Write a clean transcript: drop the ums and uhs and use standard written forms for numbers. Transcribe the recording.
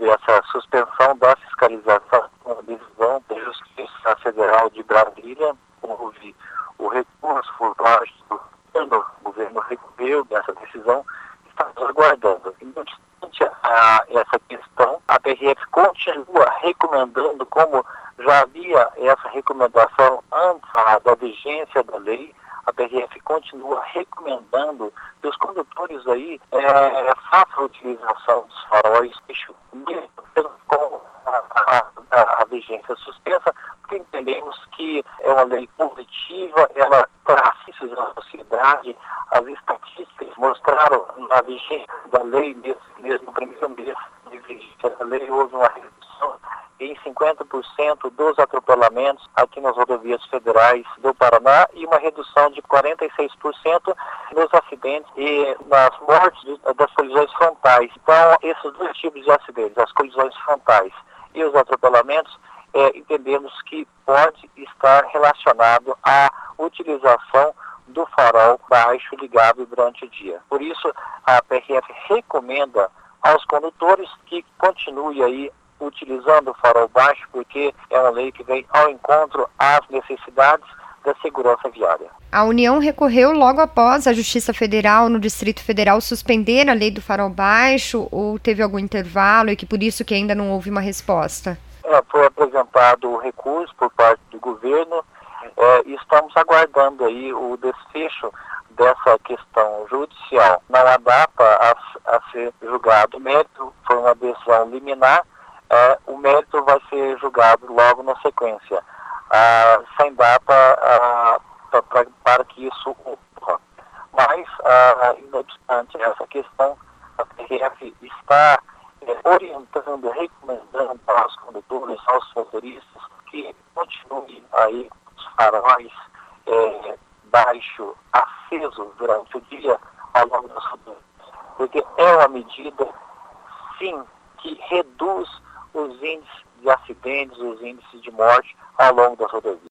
houve essa suspensão da fiscalização, uma decisão da Justiça Federal de Brasília, houve o recurso por parte do governo, o governo recorreu dessa decisão, estamos aguardando. Não obstante essa questão, a PRF continua recomendando, como já havia essa recomendação antes da vigência da lei, a PRF continua recomendando que os condutores aí façam a utilização dos faróis, mesmo com a vigência suspensa, porque entendemos que é uma lei positiva, ela traz benefícios à sociedade. As estatísticas mostraram na vigência da lei, mesmo no primeiro mês de vigência da lei, houve uma redução em 50% dos atropelamentos aqui nas rodovias federais do Paraná e uma redução de 46% nos acidentes e nas mortes das colisões frontais. Então, esses dois tipos de acidentes, as colisões frontais e os atropelamentos, entendemos que pode estar relacionado à utilização do farol baixo ligado durante o dia. Por isso, a PRF recomenda aos condutores que continuem aí utilizando o farol baixo, porque é uma lei que vem ao encontro às necessidades da segurança viária. A União recorreu logo após a Justiça Federal no Distrito Federal suspender a lei do farol baixo, ou teve algum intervalo e que por isso que ainda não houve uma resposta? Foi apresentado o recurso por parte do governo e estamos aguardando aí o desfecho dessa questão judicial. Não há data a ser julgado. O mérito foi uma decisão liminar, o mérito vai ser julgado logo na sequência, sem data para que isso ocorra. Mas, não obstante essa questão, a PRF está orientando, recomendando aos condutores, aos motoristas, que continuem aí os faróis baixo, acesos durante o dia ao longo das rodovias, porque é uma medida, sim, que reduz os índices de acidentes, os índices de morte ao longo das rodovias.